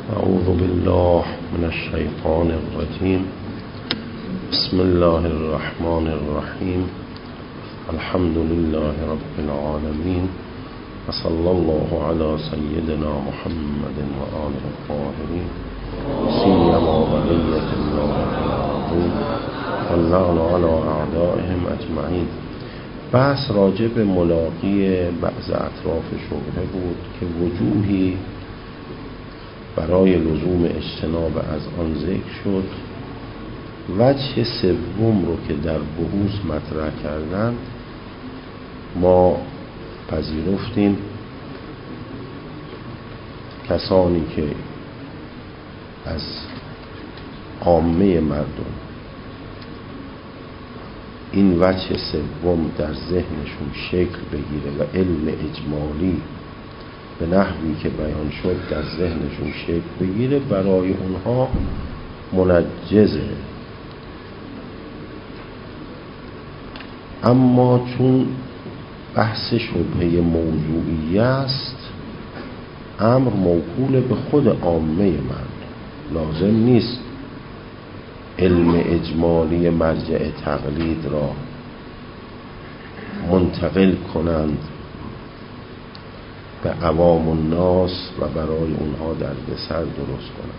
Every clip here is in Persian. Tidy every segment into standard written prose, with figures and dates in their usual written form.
اعوذ بالله من الشیطان الرجیم. بسم الله الرحمن الرحیم. الحمد لله رب العالمین و صلی الله علی سیدنا محمد و آله الطاهرین سیما بقیة الله العظیم واللعن علی اعدائهم اجمعین. بحث راجع به ملاقی بعض اطراف شبهه بود که وجوهی برای لزوم اجتناب از آن ذکر شد. وجه سوم رو که در بحوث مطرح کردن ما پذیرفتیم. کسانی که از عامه مردم این وجه سوم در ذهنشون شکل بگیره و علم اجمالی به نحوی که بیان شد در ذهنشون شکل بگیره، برای اونها منجزه. اما چون بحث شبهه موضوعی است، امر موکول به خود عامه مرد، لازم نیست علم اجمالی مرجع تقلید را منتقل کنند به عوام الناس و برای اونها دردسر درست کنند.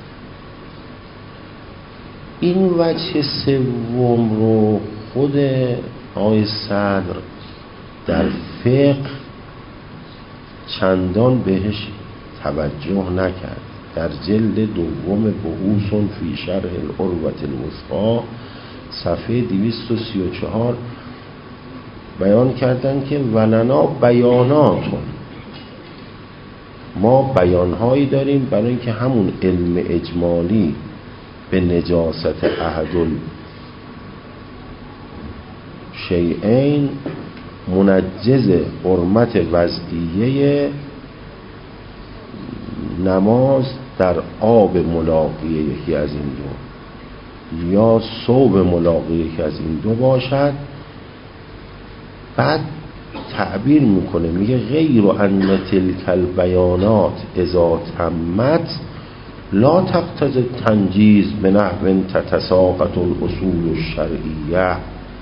این وجه سوم رو خود آقای صدر در فقه چندان بهش توجه نکرد. در جلد دوم بحوث فی شرح العروة الوثقی صفحه 234 بیان کردن که ولنا بیاناتون، ما بیانهایی داریم برای اینکه همون علم اجمالی به نجاست احد الشیئین منجز حرمت وضعیه نماز در آب ملاقی یکی از این دو یا ثوب ملاقی یکی از این دو باشد. بعد تعبیر میکنه، میگه غیر ان تلک البیانات اذا تمت لا تقتضی التنجیز بنحو تتساقط الاصول الشرعیه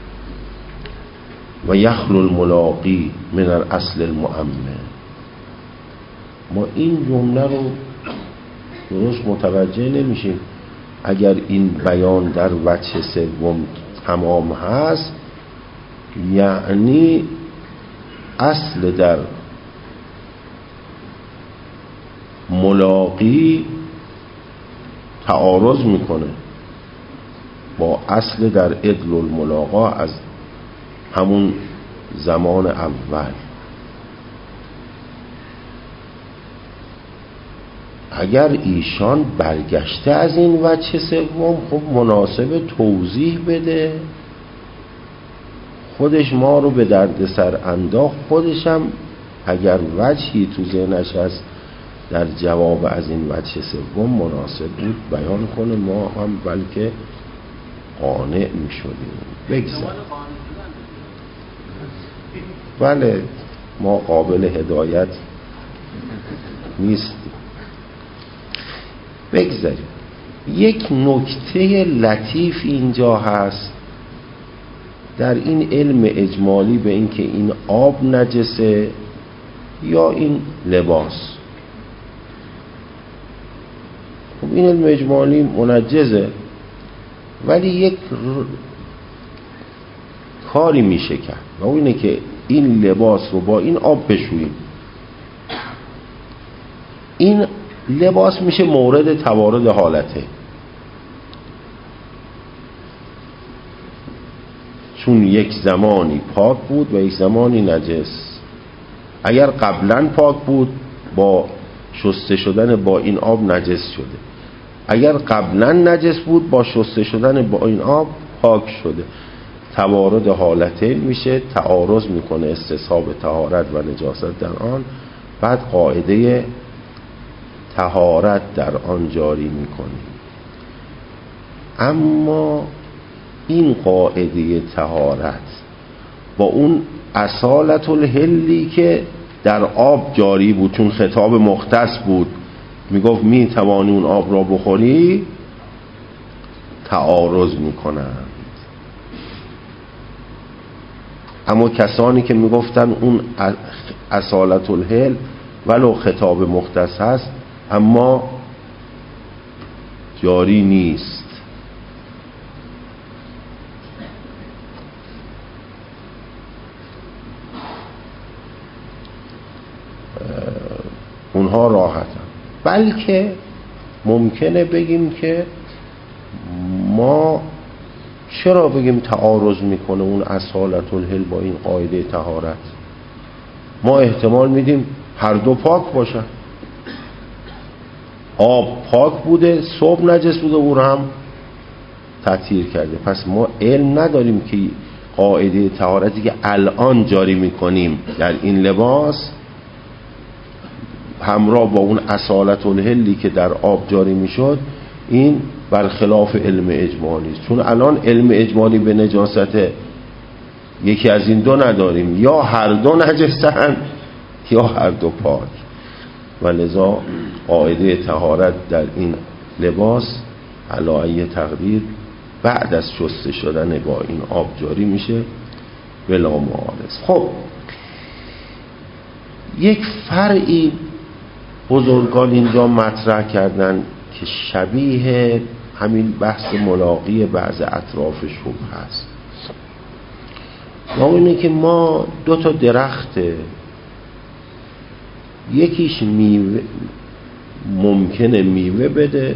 و یخلو الملاقی من الاصل المؤمن. ما این جمله رو درست متوجه نمیشیم. اگر این بیان در وجه سوم تمام هست، یعنی اصل در ملاقی تعارض میکنه با اصل در عدل الملاقا از همون زمان اول. اگر ایشان برگشته از این وجه سوم، خب مناسب توضیح بده، خودش ما رو به درد سر انداخت. خودش هم اگر وجهی تو ذهنش هست در جواب از این وجه سوم مناسب بود بیان کنه، ما هم بلکه قانع می شدیم. بگذار بله، ما قابل هدایت نیستیم. بگذاریم. یک نکته لطیف اینجا هست در این علم اجمالی به این که این آب نجسه یا این لباس. خب این علم اجمالی منجزه، ولی یک کاری میشه کرد و اون اینه که این لباس رو با این آب بشوییم. این لباس میشه مورد توارد حالته، چون یک زمانی پاک بود و یک زمانی نجس. اگر قبلا پاک بود با شسته شدن با این آب نجس شده، اگر قبلا نجس بود با شسته شدن با این آب پاک شده. توارد حالتین میشه، تعارض میکنه استصحاب طهارت و نجاست در آن. بعد قاعده طهارت در آن جاری میکنیم. اما این قاعده طهارت با اون اصالت الحلی که در آب جاری بود، چون خطاب مختص بود میگفت میتوانی اون آب را بخوری، تعارض میکنند. اما کسانی که میگفتن اون اصالت الحل ولو خطاب مختص هست اما جاری نیست، اونها راحتن. بلکه ممکنه بگیم که ما چرا بگیم تعارض میکنه اون اصالت الحل با این قاعده طهارت؟ ما احتمال میدیم هر دو پاک باشن. آب پاک بوده، صبح نجس بوده، او رو هم تطهیر کرده. پس ما علم نداریم که قاعده طهارتی که الان جاری میکنیم در این لباس همراه با اون اصالت الحلی که در آب جاری میشد این برخلاف علم اجمالی است. چون الان علم اجمالی به نجاست یکی از این دو نداریم، یا هر دو نجسن یا هر دو پاک، و لذا قاعده طهارت در این لباس علی ای تقدیر بعد از شسته شدن با این آب جاری میشه بلا معارض. خب یک فرعی بزرگان اینجا مطرح کردن که شبیه همین بحث ملاقی بعض اطراف شبه هست. ما اینه که ما دو تا درخته، یکیش میوه ممکنه میوه بده،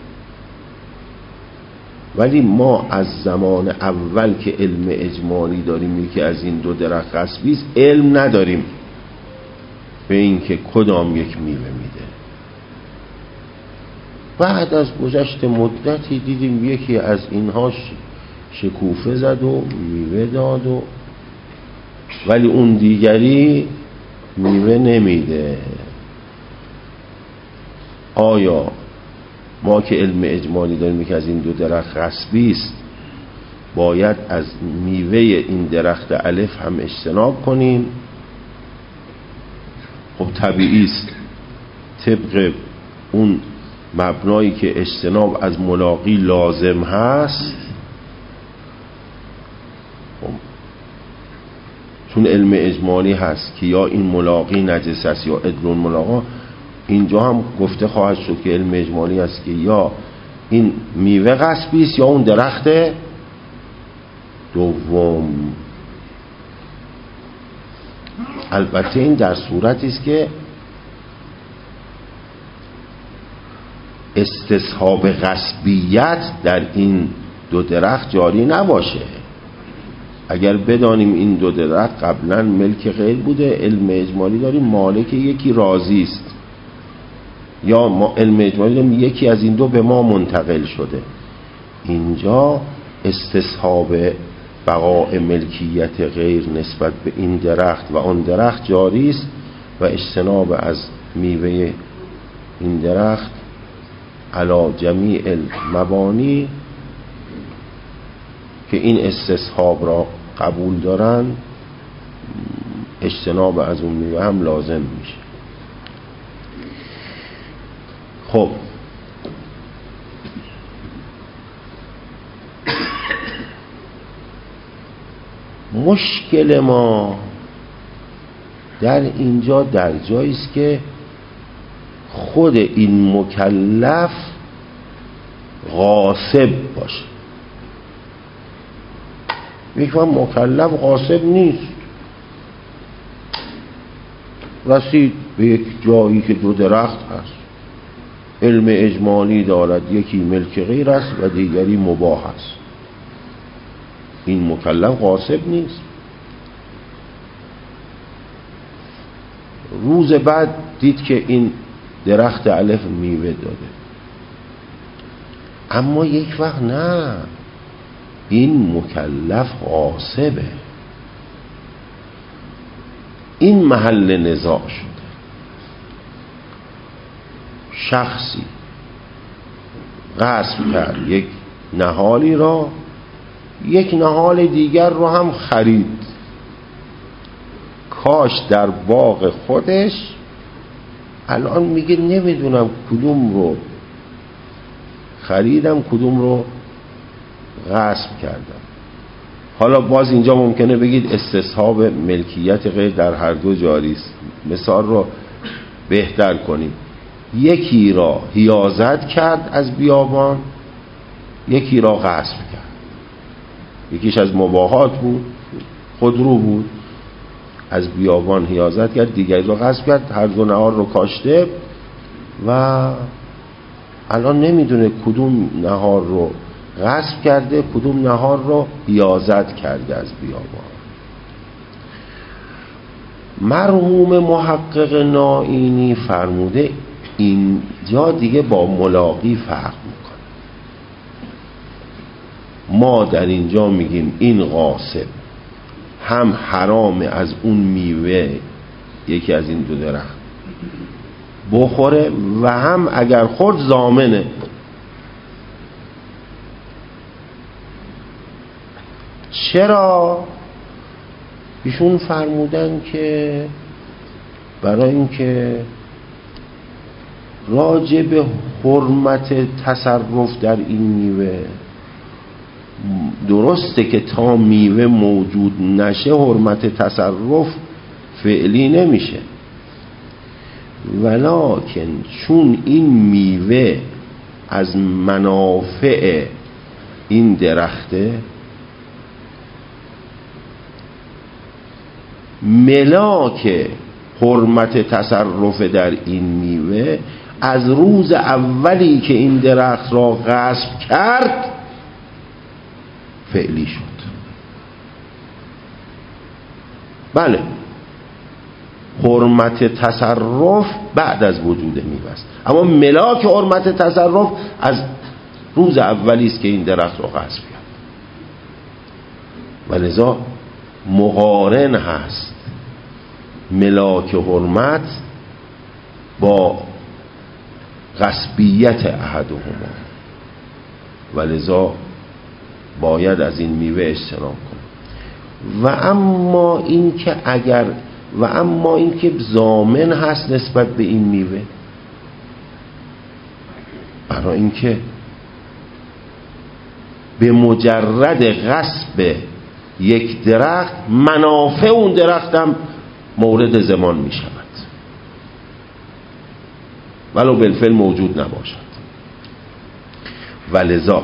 ولی ما از زمان اول که علم اجمالی داریم که از این دو درخت غصبی علم نداریم به این که کدام یک میوه میده. بعد از گذشت مدتی دیدیم یکی از اینها شکوفه زد و میوه داد و ولی اون دیگری میوه نمیده. آیا ما که علم اجمالی داریم که از این دو درخت غصبی است باید از میوه این درخت الف هم اجتناب کنیم؟ خب طبیعی است طبق اون مبنایی که اجتناب از ملاقی لازم هست. خب چون علم اجمالی هست که یا این ملاقی نجس است یا ادلون ملاقا، اینجا هم گفته خواهد شد که علم اجمالی است که یا این میوه غصبی است یا اون درخت دوم. البته این در صورتی است که استصحاب غصبیت در این دو درخت جاری نباشه. اگر بدانیم این دو درخت قبلا ملک غیر بوده، علم اجمالی داریم مالک یکی راضی است، یا ما علم اجمالی داریم یکی از این دو به ما منتقل شده، اینجا استصحاب بقاء ملکیت غیر نسبت به این درخت و آن درخت جاری است و اجتناب از میوه این درخت علی جمیع المبانی که این استصحاب را قبول دارن، اجتناب از اون میوه هم لازم میشه. خب مشکل ما در اینجا در جایی است که خود این مکلف غاصب باشه. یک وقت مکلف غاصب نیست، رسید به یک جایی که دو درخت هست، علم اجمالی دارد یکی ملک غیر است و دیگری مباح است، این مکلف غاصب نیست. روز بعد دید که این درخت الف میوه داده، اما یک وقت نه، این مکلف غاصبه. این محل نزاع شده. شخصی غصب کرد یک نهالی را، یک نهال دیگر رو هم خرید، کاش در باغ خودش الان میگه نمیدونم کدوم رو خریدم کدوم رو غصب کردم. حالا باز اینجا ممکنه بگید استصحاب ملکیت غیر در هر دو جاری است. مثال رو بهتر کنیم. یکی را حیازت کرد از بیابان، یکی را غصب کرد. یکیش از مباحات بود، خودرو بود، از بیابان حیازت کرد، دیگری را غصب کرد، هر دو نهار رو کاشته و الان نمیدونه کدوم نهار رو غصب کرده کدوم نهار رو حیازت کرده از بیابان. مرحوم محقق نائینی فرموده اینجا دیگه با ملاقی فرق میکنه. ما در اینجا میگیم این غاصب هم حرام از اون میوه یکی از این دو درخت بخوره و هم اگر خورد ضامنه. چرا؟ ایشون فرمودن که برای اینکه راجع به حرمت تصرف در این میوه، درسته که تا میوه موجود نشه حرمت تصرف فعلی نمیشه، ولکن چون این میوه از منافع این درخته، ملاک حرمت تصرف در این میوه از روز اولی که این درخت را غصب کرد فعلی شد. بله، حرمت تصرف بعد از وجود میوه است، اما ملاک حرمت تصرف از روز اولی است که این درخت را غصب کرد و لذا مقارن هست ملاک حرمت با غصبیت احدهما و لذا باید از این میوه اجتناب کنیم. و اما این که ضامن هست نسبت به این میوه، برای اینکه به مجرد غصب یک درخت منافع اون درخت هم مورد ضمان می شود ولو بالفعل موجود نباشد. ولذا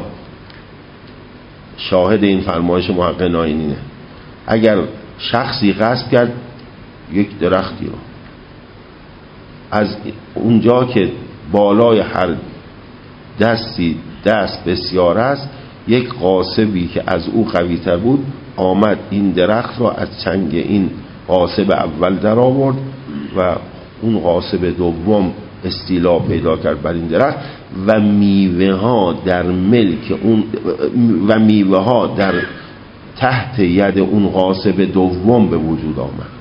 شاهد این فرمایش محقق نائینی، اگر شخصی غصب کرد یک درختی رو، از اونجا که بالای هر دستی دست بسیار است، یک غاصبی که از او قوی تر بود آمد این درخت را از چنگ این غاصب اول در آورد و اون غاصب دوم استیلا پیدا کرد بر این درخت و میوه ها در ملک اون و میوه ها در تحت ید اون غاصب دوم به وجود آمد.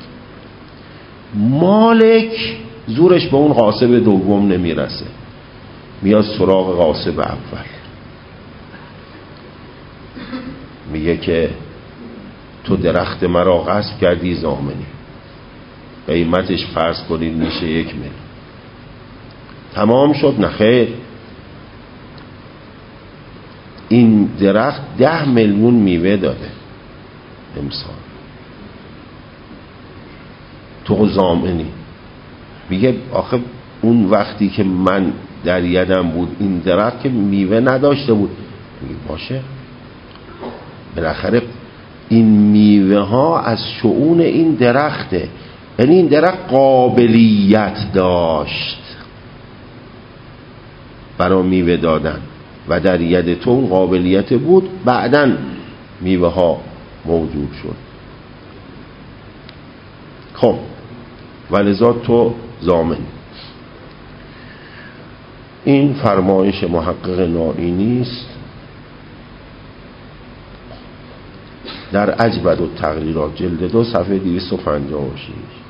مالک زورش به اون غاصب دوم نمیرسه، میاد سراغ غاصب اول، میگه که تو درخت مرا غصب کردی، ضامنی، قیمتش فرض کنید میشه 1 میلیون. تمام شد؟ نخیر، این درخت 10 میلیون میوه داده امسال، تو ضامنی. میگه آخه اون وقتی که من در یدم بود این درخت که میوه نداشته بود. میگه باشه، بالاخره این میوه ها از شؤون این درخته، یعنی این درخت قابلیت داشت برای میوه دادن و در ید تو اون قابلیت بود، بعدن میوه ها موجود شد. خب ولذا تو ضامن. این فرمایش محقق نائینی است در اجبد التقریرات جلد 2 صفحه 256.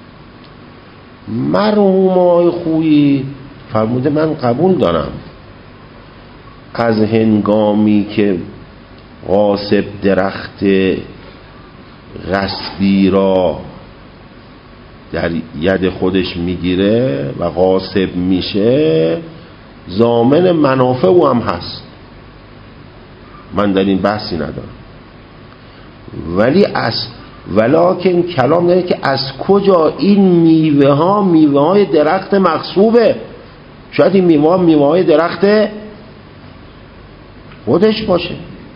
مرحوم آقای خویی فرموده من قبول دارم از هنگامی که غاصب درخت غصبی را در ید خودش میگیره و غاصب میشه، ضامن منافع او هم هست. من در این بحثی ندارم، ولی ولکن کلام داره که از کجا این میوه های درخت مغصوبه. شاید این میوه های درخت خودش باشه.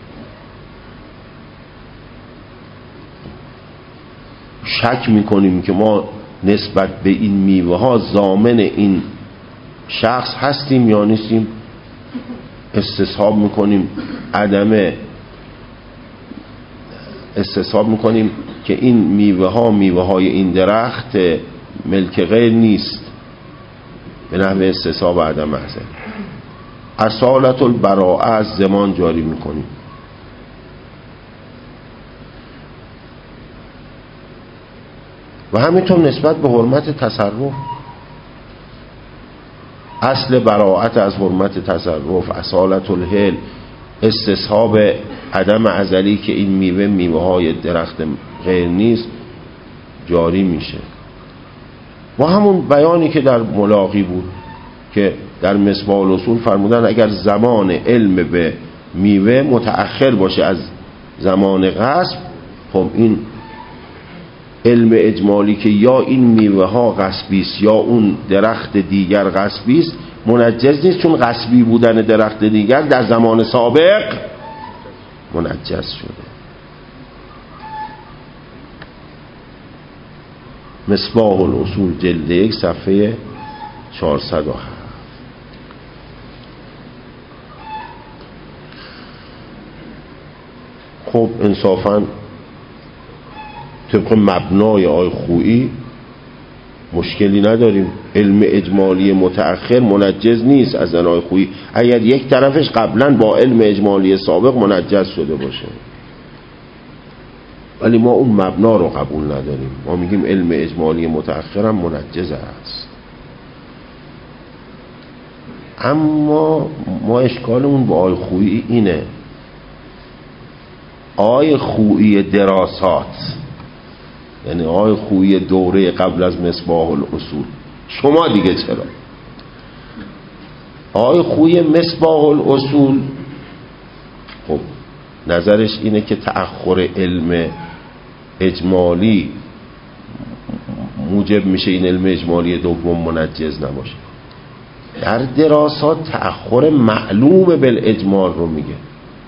شک میکنیم که ما نسبت به این میوه ها ضامن این شخص هستیم یا نیستیم. استصحاب میکنیم که این میوه های این درخت ملک غیر نیست، به نحو استصحاب عدم محضر. اصالت البراءه از زمان جاری میکنیم. و همینطور نسبت به حرمت تصرف، اصل براءت از حرمت تصرف، اصالت الحل، استصحاب عدم ازلی که این میوه های درخت غیر نیست جاری میشه. با همون بیانی که در ملاقی بود که در مصباح الاصول فرمودن اگر زمان علم به میوه متأخر باشه از زمان غصب، خب این علم اجمالی که یا این میوه ها غصبی است یا اون درخت دیگر غصبی است منجز نیست، چون غصبی بودن درخت دیگر در زمان سابق منجز شده. مصباح الاصول جلد 1 صفحه 407. خب انصافاً طبق مبنای آی خویی مشکلی نداریم. علم اجمالی متأخر منجز نیست از آی خویی اگر یک طرفش قبلا با علم اجمالی سابق منجز شده باشه، ولی ما اون مبنا رو قبول نداریم. ما میگیم علم اجمالی متأخر هم منجز است. اما ما اشکالمون با آی خویی اینه، آی خویی دراسات، یعنی آی خویی دوره قبل از مصباح الاصول، شما دیگه چرا؟ آی خویی مصباح الاصول خب نظرش اینه که تأخر علم اجمالی موجب میشه این علم اجمالی دوم منجز نباشه. در دراسات تأخر معلوم بالاجمال رو میگه.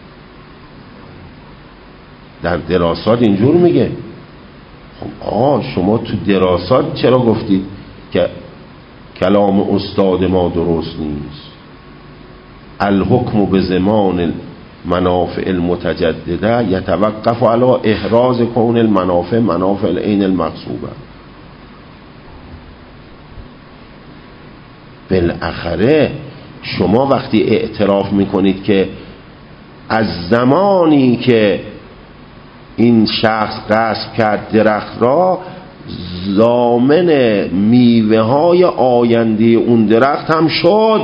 در دراسات اینجور میگه. خب شما تو دراسات چرا گفتید که کلام استاد ما درست نیست؟ الحکم به زمان المنافع المتجدده یتوقف علی احراز کون المنافع منافع العین المقصوبه. بالاخره شما وقتی اعتراف میکنید که از زمانی که این شخص غصب کرد درخت را، ضامن میوه های آینده اون درخت هم شد،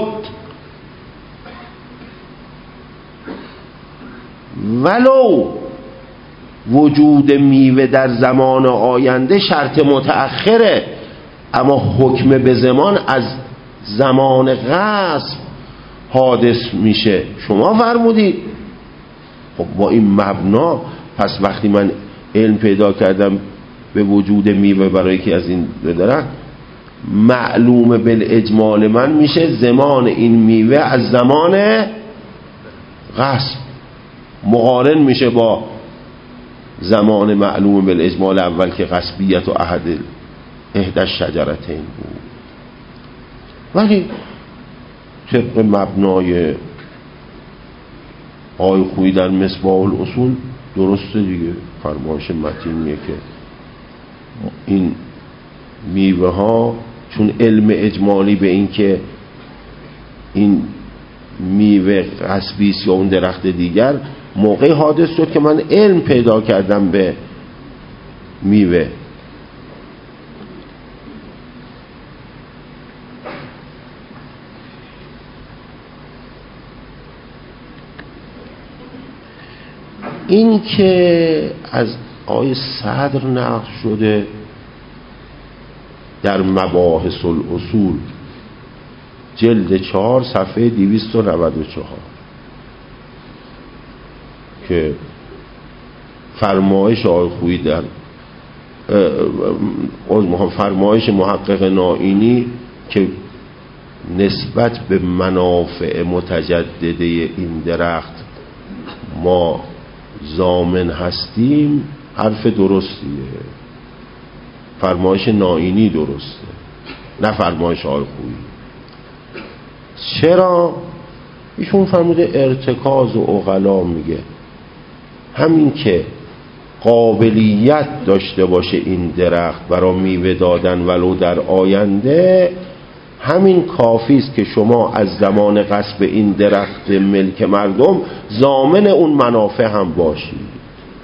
ولو وجود میوه در زمان آینده شرط متأخره، اما حکم به زمان از زمان غصب حادث میشه. شما فرمودید. خب با این مبنا پس وقتی من علم پیدا کردم به وجود میوه برای که از این درخت، معلوم بالاجمال من میشه زمان این میوه از زمان غصب مقارن میشه با زمان معلوم بالاجمال اول که غصبیت و احد الشجرتین بود. ولی طبق مبنای آی خویی در مصباح الاصول درسته دیگه. فرمایش متینیه که این میوه ها چون علم اجمالی به این که این میوه غصبی است یا اون درخت دیگر موقع حادث شد که من علم پیدا کردم به میوه. این که از آیه صدر نقل شده در مباحث الاصول جلد 4 صفحه 294 که فرمایش آقای خویی در فرمایش محقق نائینی که نسبت به منافع متجدده این درخت ما ضامن هستیم حرف درستیه. فرمایش نائینی درسته، نه فرمایش آقای خویی. چرا؟ ایشون فرموده ارتکاز و عقلا میگه همین که قابلیت داشته باشه این درخت برای میوه دادن ولو در آینده، همین کافی است که شما از زمان غصب این درخت ملک مردم ضامن اون منافع هم باشید.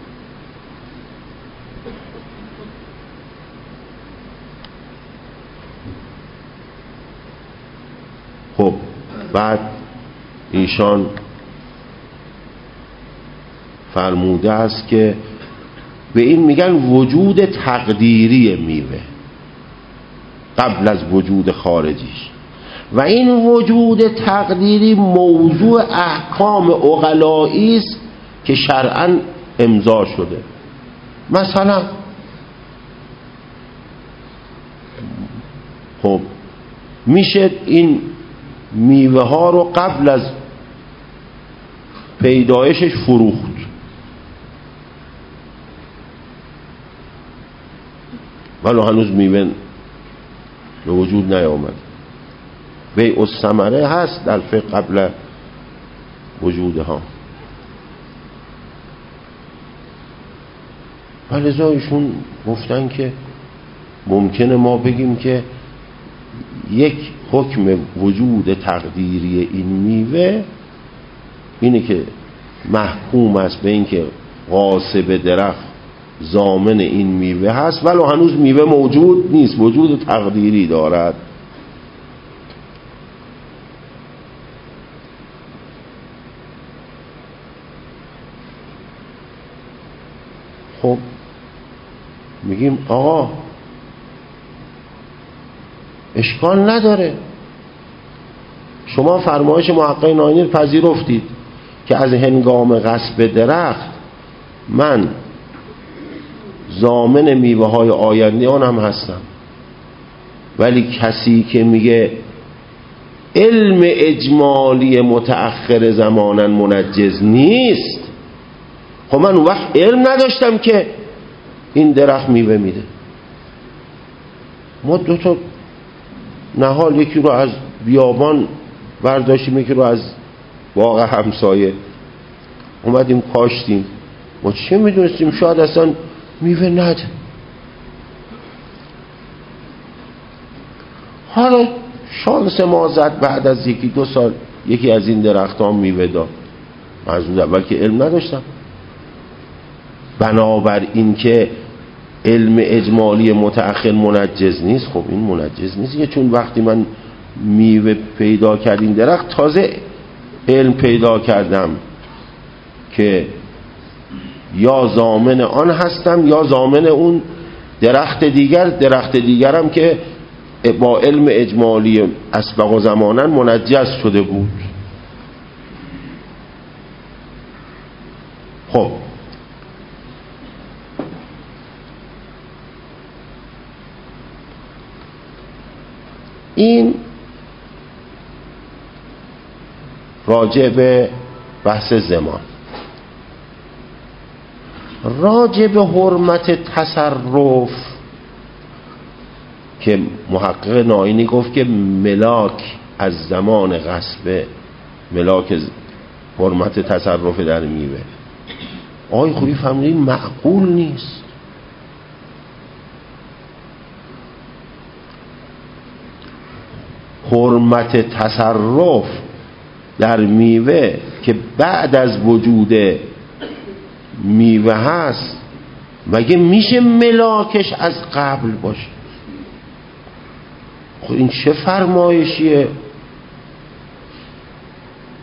خب بعد ایشان فرموده است که به این میگن وجود تقدیری میوه قبل از وجود خارجیش، و این وجود تقدیری موضوع احکام عقلایی است که شرعاً امضا شده. مثلا خب میشه این میوه ها رو قبل از پیدایشش فروخت، ولی هنوز میوه به وجود نیامد. بیع الثمره هست در فقه قبل وجودها. ولذا ایشون گفتن که ممکنه ما بگیم که یک حکم وجود تقدیری این میوه اینه که محکوم است به این که غاصب درخت ضامن این میوه هست ولی هنوز میوه موجود نیست، وجود تقدیری دارد. خب میگیم آقا اشکال نداره، شما فرمایش محقق نائینی پذیرفتید که از هنگام غصب درخت من ضامن میوه های آینده آن هم هستم، ولی کسی که میگه علم اجمالی متأخر زمانا منجز نیست، خب من اون وقت علم نداشتم که این درخت میوه میده. ما 2 تا نهال، یکی رو از بیابان برداشتیم یکی رو از باغ همسایه اومدیم کاشتیم، ما چه میدونستیم شاید اصلا میوه نده. حالا شانس ما زد بعد از 1-2 سال یکی از این درختان میوه داد، من از اون اول که علم نداشتم. بنابر این که علم اجمالی متأخر منجز نیست، خب این منجز نیست، چون وقتی من میوه پیدا کردیم درخت تازه علم پیدا کردم که یا ضامن آن هستم یا ضامن اون درخت دیگرم که با علم اجمالی اسبق و زمانا منجز شده بود. خب این راجع به بحث زمان. راجع به حرمت تصرف که محقق نائینی گفت که ملاک از زمان غصب ملاک حرمت تصرف در میوه، آقای خویی فرمودن معقول نیست. حرمت تصرف در میوه که بعد از وجود میوه هست مگه میشه ملاکش از قبل باشه؟ خب این چه فرمایشیه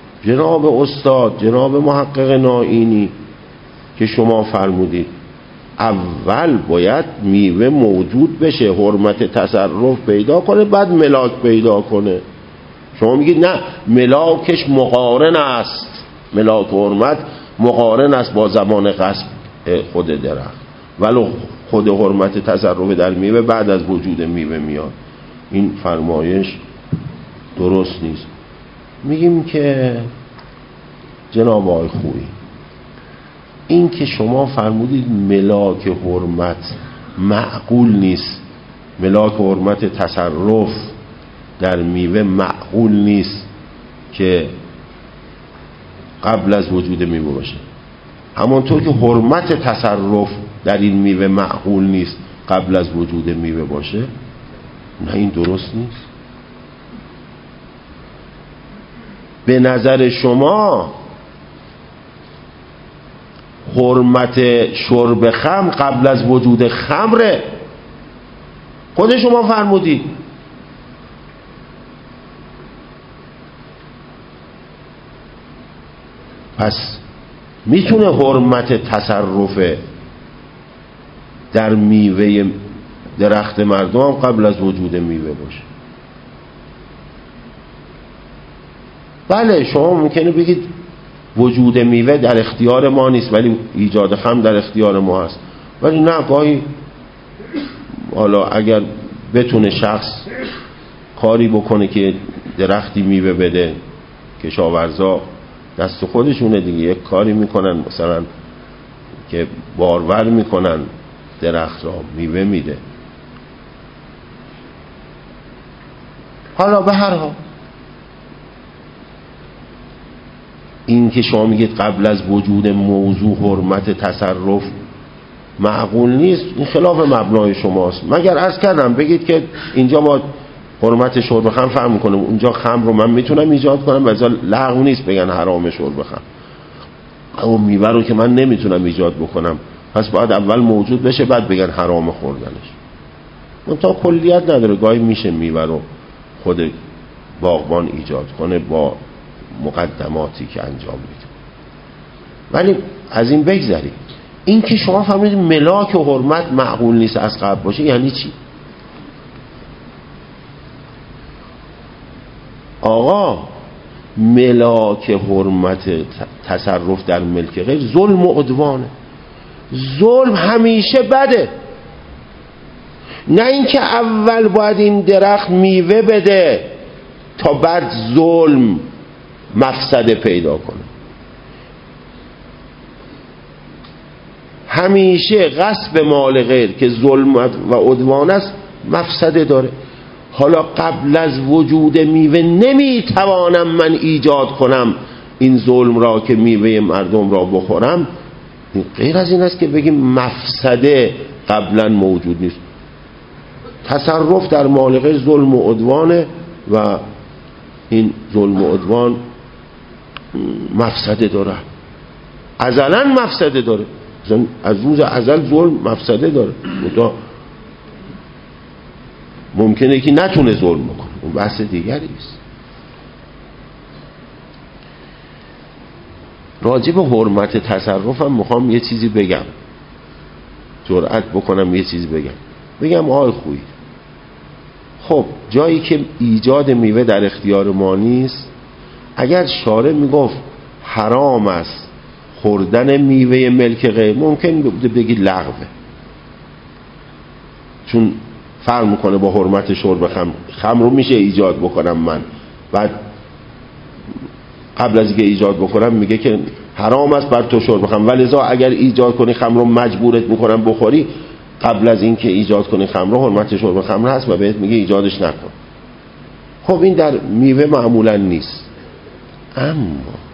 جناب استاد، جناب محقق نائینی که شما فرمودید؟ اول باید میوه موجود بشه، حرمت تصرف پیدا کنه، بعد ملاک پیدا کنه. شما میگید نه ملاکش مقارن است، ملاک حرمت مقارن است با زمان غصب خود درخت، ولو خود حرمت تصرف در میوه بعد از وجود میوه میاد. این فرمایش درست نیست. میگیم که جناب آقای خویی، این که شما فرمودید ملاک حرمت معقول نیست، ملاک حرمت تصرف در میوه معقول نیست که قبل از وجود میوه باشه، همانطور که حرمت تصرف در این میوه معقول نیست قبل از وجود میوه باشه، نه این درست نیست. به نظر شما حرمت شرب خمر قبل از وجود خمره، خود شما فرمودید. پس میتونه حرمت تصرف در میوه درخت مردم قبل از وجود میوه باشه. بله شما ممکنه بگید وجود میوه در اختیار ما نیست ولی ایجاد خمر در اختیار ما هست، ولی نه، گاهی حالا اگر بتونه شخص کاری بکنه که درختی میوه بده، کشاورزا دست خودشونه دیگه، یک کاری میکنن مثلا که بارور میکنن درخت را، میوه میده. حالا به هر حال این که شما میگید قبل از وجود موضوع حرمت تصرف معقول نیست، این خلاف مبنای شماست. مگر عرض کردم بگید که اینجا ما حرمت شرب خمر فهم میکنم، اونجا خمر رو من میتونم ایجاد کنم و ازا لغو نیست بگن حرام شرب خمر. اون میوه رو که من نمیتونم ایجاد بکنم پس باید اول موجود بشه بعد بگن حرام خوردنش. اون تا کلیت نداره، گاهی میشه میوه رو خود باغبان ایجاد کنه با مقدماتی که انجام میده. ولی از این بگذاریم، این که شما فهمید ملاک و حرمت معقول نیست از قبل باشه یعنی چی؟ آقا ملاک حرمت تصرف در ملک غیر ظلم و عدوانه. ظلم همیشه بده، نه اینکه اول باید این درخت میوه بده تا بعد ظلم مفسده پیدا کنه. همیشه غصب مال غیر که ظلم و عدوان است مفسده داره. حالا قبل از وجود میوه نمیتوانم من ایجاد کنم این ظلم را که میوه مردم را بخورم، غیر از این است که بگیم مفسده قبلا موجود نیست. تصرف در مال غیر ظلم و عدوانه و این ظلم و عدوان مفسده داره، ازلا مفسده داره، از روز ازل ظلم مفسده داره. ممکنه که نتونه ظلم بکنه، اون بحث دیگری است. راجع به حرمت تصرفم میخوام یه چیزی بگم، جرأت بکنم یه چیزی بگم آقای خویی، خب جایی که ایجاد میوه در اختیار ما نیست، اگر شارع میگفت حرام است خوردن میوه ملک غیر، ممکن بگید لغوه، چون فرق میکنه با حرمت شرب خمر. خمر رو میشه ایجاد بکنم من، بعد قبل از اینکه ایجاد بکنم میگه که حرام است بر تو شرب خمر، ولذا اگر ایجاد کنی خمر رو مجبورت میکنم بخوری، قبل از اینکه ایجاد کنی خمر رو حرمت شرب خمر هست و بهت میگه ایجادش نکن. خب این در میوه معمولا نیست، اما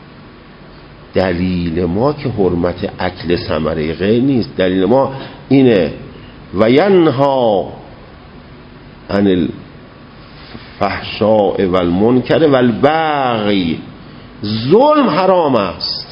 دلیل ما که حرمت اکل ثمره غیر نیست، دلیل ما اینه و ینها عن الفحشاء والمنکر والبغی، ظلم حرام است،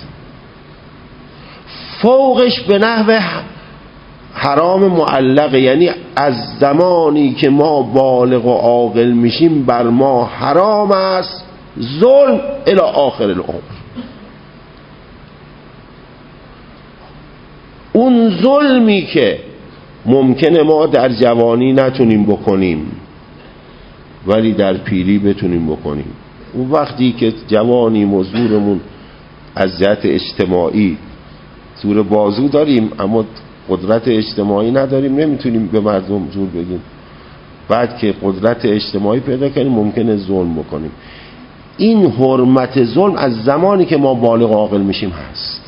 فوقش به نحو حرام معلق، یعنی از زمانی که ما بالغ و عاقل میشیم بر ما حرام است ظلم الی آخر العمر. اون ظلمی که ممکنه ما در جوانی نتونیم بکنیم ولی در پیری بتونیم بکنیم، اون وقتی که جوانیم و زورمون از جهت اجتماعی زور بازو داریم اما قدرت اجتماعی نداریم، نمیتونیم به مردم زور بگیم، بعد که قدرت اجتماعی پیدا کنیم ممکنه ظلم بکنیم. این حرمت ظلم از زمانی که ما بالغ عاقل میشیم هست،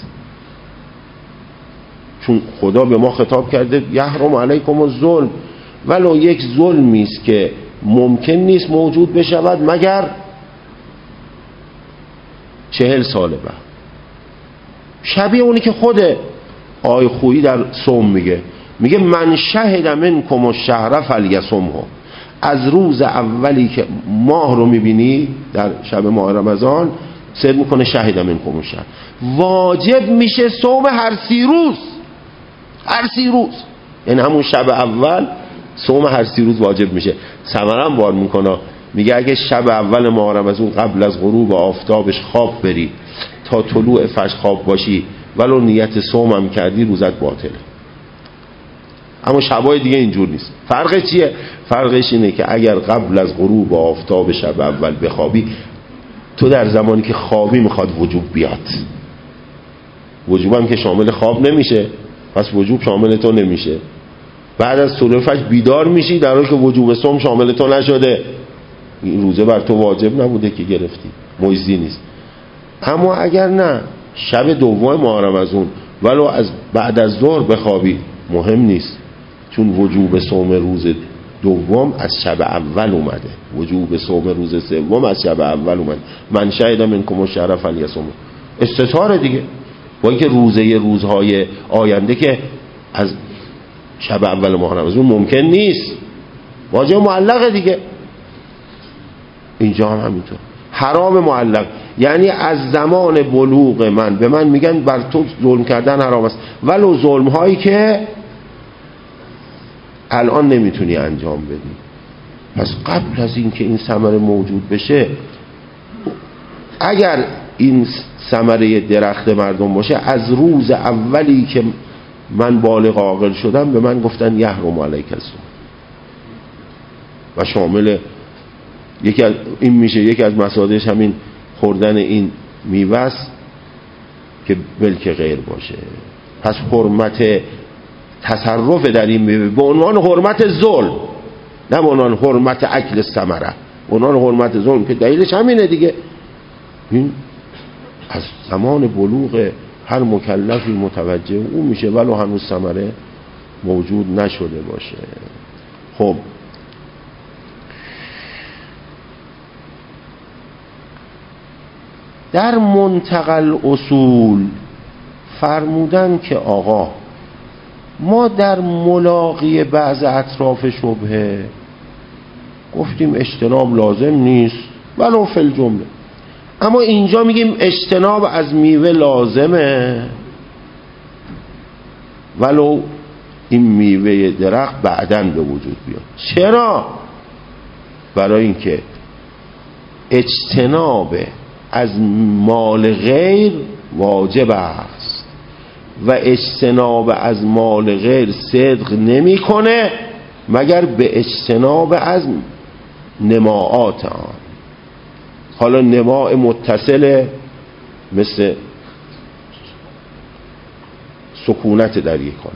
چون خدا به ما خطاب کرده یحرم علیکم الظلم، ولو یک ظلمی است که ممکن نیست موجود بشود مگر 40 سال بعد. شبیه اونی که خود آی خویی در صوم میگه من شهد منکم الشهر فلیصمه، از روز اولی که ماه رو میبینی در شب ماه رمضان صدق میکنه شهد منکم الشهر، واجب میشه صوم هر 30 روز، هر 30 روز، یعنی همون شب اول صوم هر 30 روز واجب میشه. ثمره هم بار میکنه، میگه اگه شب اول ماه رمضان قبل از غروب آفتابش خواب بری تا طلوع فجر خواب باشی ولو نیت صوم هم کردی روزت باطله. اما شبای دیگه اینجور نیست. فرقش چیه؟ فرقش اینه که اگر قبل از غروب آفتاب شب اول بخوابی، تو در زمانی که خوابی میخواد وجوب بیاد، وجوب هم که شامل خواب نمیشه، پس وجوب شامل تو نمیشه. بعد از طلوع فجر بیدار میشی در حالی که وجوب صوم شامل تو نشده، این روزه بر تو واجب نبوده که گرفتی، مجزی نیست. اما اگر نه شب دوم ماه رمضان ولو از بعد از ظهر بخوابی مهم نیست، چون وجوب صوم روز دوم از شب اول اومده، وجوب صوم روز سوم از شب اول اومده. من شهد منکم الشهر فلیصمه، استثاره دیگه، با اینکه روزهای آینده که از شب اول ماه رمضان ممکن نیست، واجب معلقه دیگه. اینجا هم همینطور حرام معلق، یعنی از زمان بلوغ من به من میگن بر تو ظلم کردن حرام است، ولو ظلم هایی که الان نمیتونی انجام بدی. پس قبل از این که این ثمره موجود بشه، اگر این ثمره درخت مردم باشه، از روز اولی که من بالغ عاقل شدم به من گفتن یحرم علیک الصوم، و شامل این میشه یکی از مصادیقش همین خوردن این میوه است که ملک غیر باشه. پس حرمت تصرف در این میوه به عنوان حرمت ظلم، نه به عنوان حرمت اکل ثمره، به عنوان حرمت ظلم که دلیلش همینه دیگه. این از زمان بلوغ هر مکلفی متوجه اون میشه ولو هنوز ثمره موجود نشده باشه. خب در منتقل اصول فرمودن که آقا ما در ملاقی بعض اطراف شبهه گفتیم اجتناب لازم نیست ولو فی الجمله، اما اینجا میگیم اجتناب از میوه لازمه ولو این میوه درخت بعداً به وجود بیاد. چرا؟ برای اینکه اجتناب از مال غیر واجب است و اجتناب از مال غیر صدق نمیکنه مگر به اجتناب از نماعات آن. حالا نماع متصل مثل سکونت در یک حال،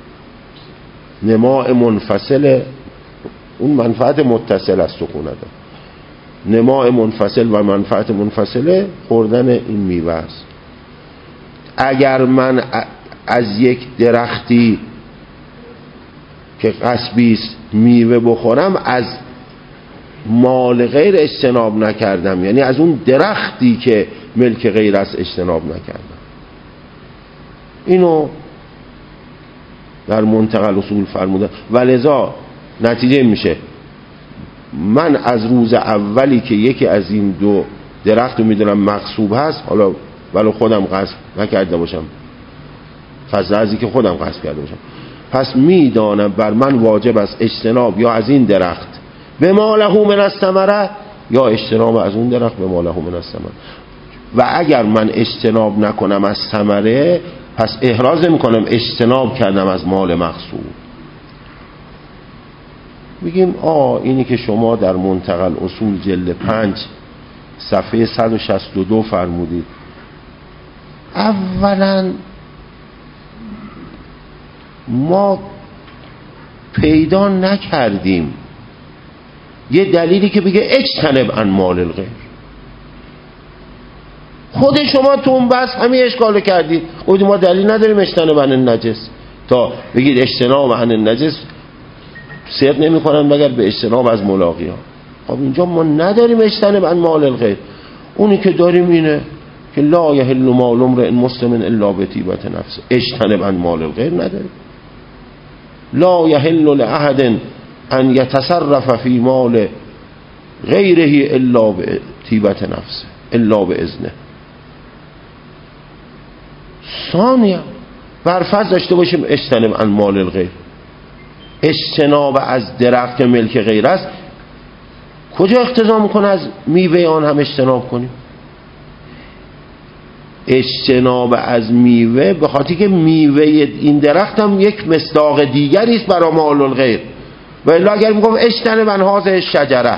نماع منفصل اون منفعت متصل از سکونت، نماع منفصل و منفعت منفصله خوردن این میوه است. اگر من از یک درختی که قصبی است میوه بخورم از مال غیر اجتناب نکردم، یعنی از اون درختی که ملک غیر است اجتناب نکردم. اینو در منتقل اصول فرموده و لذا نتیجه میشه من از روز اولی که یکی از این دو درخت رو میدونم مغصوب هست، حالا ولو خودم غصب نکرده باشم، فضل ازی که خودم غصب کرده باشم، پس میدانم بر من واجب است اجتناب یا از این درخت به ما له من الثمره یا اجتناب از اون درخت به ما له من الثمره. و اگر من اجتناب نکنم از ثمره پس احراز میکنم، اجتناب کردم از مال مغصوب. میگیم اینی که شما در منتقى الاصول جلد 5 صفحه 162 فرمودید، اولا ما پیدا نکردیم یه دلیلی که بگه اجتنب عن مال الغیر. خود شما تو اون بحث همین اشکالو کردید، گفتید ما دلیل نداریم اجتنب عن النجس، تا بگید اجتناب عن النجس صدق نمی‌کنن مگر به اجتناب از ملاقی ها. خب اینجا ما نداریم اجتنب عن مال الغیر، اونی که داریم اینه که لا یحل مال امرئ مسلم الا بطیبة نفسه. اجتنب عن مال الغیر نداریم. لا یحل لأحد ان یتصرف فی مال غیره الا بطیبة نفسه الا باذنه. ثانیا برفرض داشته باشیم اجتنب عن مال الغیر، اجتناب از درخت ملک غیر است، کجا اقتضا میکنه از میوه آن هم اجتناب کنیم؟ اجتناب از میوه به خاطر که میوه این درخت هم یک مصداق دیگری است برای مال الغیر. و الا اگر میگم اجتنب عن هذه الشجره،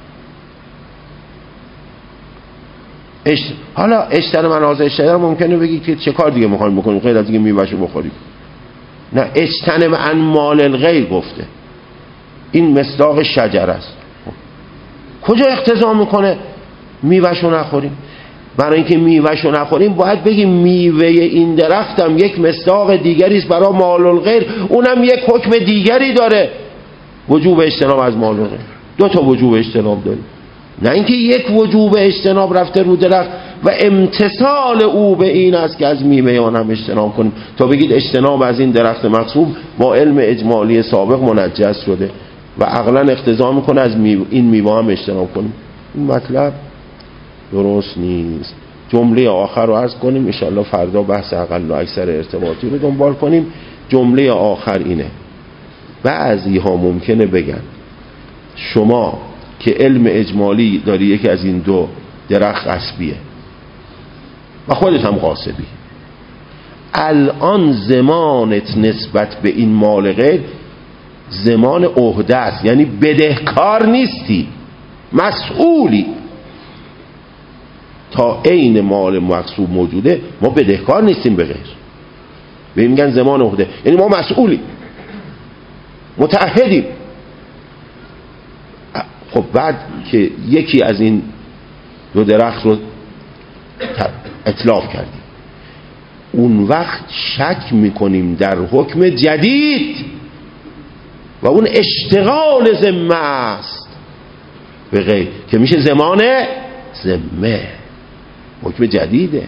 حالا اجتنب عن هذه الشجره ممکنه بگی که چه کار دیگه میخوایم بکنیم غیر از اینکه میوهشو بخوریم؟ نه، اجتنب عن مال الغیر گفته، این مصداق شجره است. کجا اقتضا میکنه میوهشو نخوریم؟ برای اینکه میوهشو نخوریم باید بگیم میوه این درخت هم یک مصداق دیگری است برای مال الغیر، اونم یک حکم دیگری داره، وجوب اجتناب از مال الغیر. دو تا وجوب اجتناب داریم، نه اینکه یک وجوب اجتناب رفته رو درخت و امتثال او به این است که از میوه آن هم اجتناب کنیم، تا بگید اجتناب از این درخت مغصوب با علم اجمالی سابق منجز شده و عقلا اقتضا میکنه از این میوه هم اجتناب کنیم. این مطلب درست نیست. جمله آخر رو عرض کنیم، ان شاءالله فردا بحث اقل و اکثر ارتباطی رو دنبال کنیم. جمله آخر اینه: بعضی ها ممکنه بگن شما که علم اجمالی داری یکی از این دو درخت غصبیه و خودت هم غاصبی، الان زمانت نسبت به این مال غیر زمان عهده است، یعنی بدهکار نیستی، مسئولی. تا عین مال مغصوب موجوده ما بدهکار نیستیم به غیر، به این میگن زمان عهده، یعنی ما مسئولی، متعهدیم. خب بعد که یکی از این دو درخت رو اتلاف کردیم، اون وقت شک میکنیم در حکم جدید و اون اشتغال ذمه است به غیر که میشه زمان ذمه، حکم جدیده.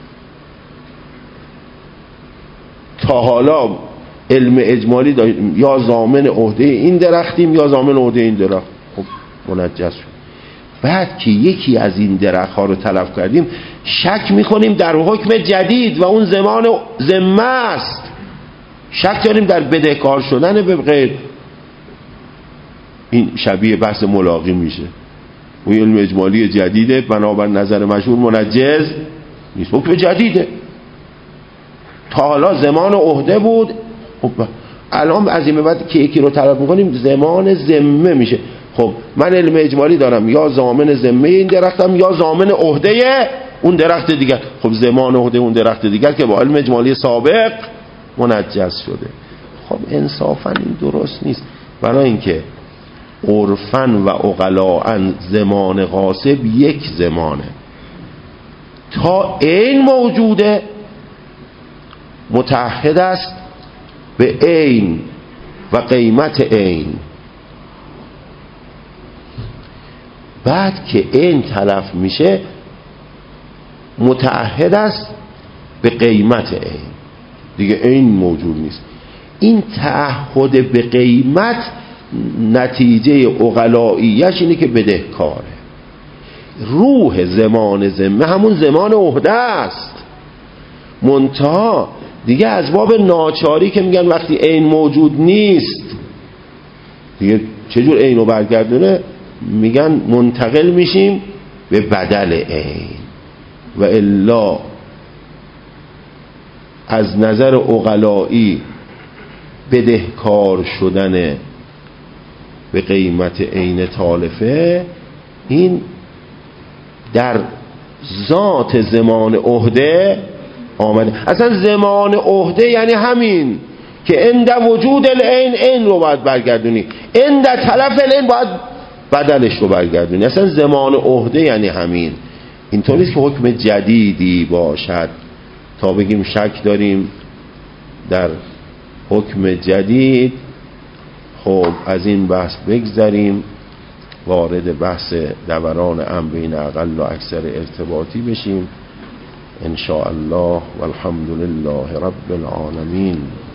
تا حالا علم اجمالی داریم یا ضامن عهده این درختیم یا ضامن عهده این درخت، خب منجز شد. بعد که یکی از این درخت ها رو تلف کردیم شک میکنیم در حکم جدید و اون زمان ذمه است، شک داریم در بدهکار شدن به غیر. این شبیه بحث ملاقی میشه، اون علم اجمالی جدیده بنابر نظر مشهور منجز نیست، حکم جدیده. تا حالا زمان عهده بود، خب الان از این به بعد که یکی رو تلف میکنیم زمان ذمه میشه. خب من علم اجمالی دارم، یا ضامن ذمه این درختم یا ضامن عهده اون درخت دیگر. خب زمان عهده اون درخت دیگر که با علم اجمالی سابق منجز شده. خب انصافا این درست نیست، برای اینکه عرفاً و عقلاءً زمان غاصب یک زمانه، تا عین موجوده متعهد است به عین و قیمت عین. بعد که عین تلف میشه متعهد است به قیمت عین، دیگه عین موجود نیست. این تعهد به قیمت نتیجه عقلائیش اینه که بدهکاره. روح زمان ذمه همون زمان عهده است، منتها دیگه از باب ناچاری که میگن وقتی عین موجود نیست دیگه چجور عین رو برگردونه، میگن منتقل میشیم به بدل عین. و الا از نظر عقلایی بدهکار شدن به قیمت عین تالفه، این در ذات زمان عهده آمده. اصلا زمان عهده یعنی همین که عند وجود العین، عین رو باید برگردونی، عند تلف العین باید بدلش رو برگردونی. اصلا زمان عهده یعنی همین. اینطور نیست که حکم جدیدی باشد تا بگیم شک داریم در حکم جدید. خب از این بحث بگذریم، وارد بحث دوران امر بین اقل و اکثر ارتباطی بشیم ان شاء الله. والحمد لله رب العالمین.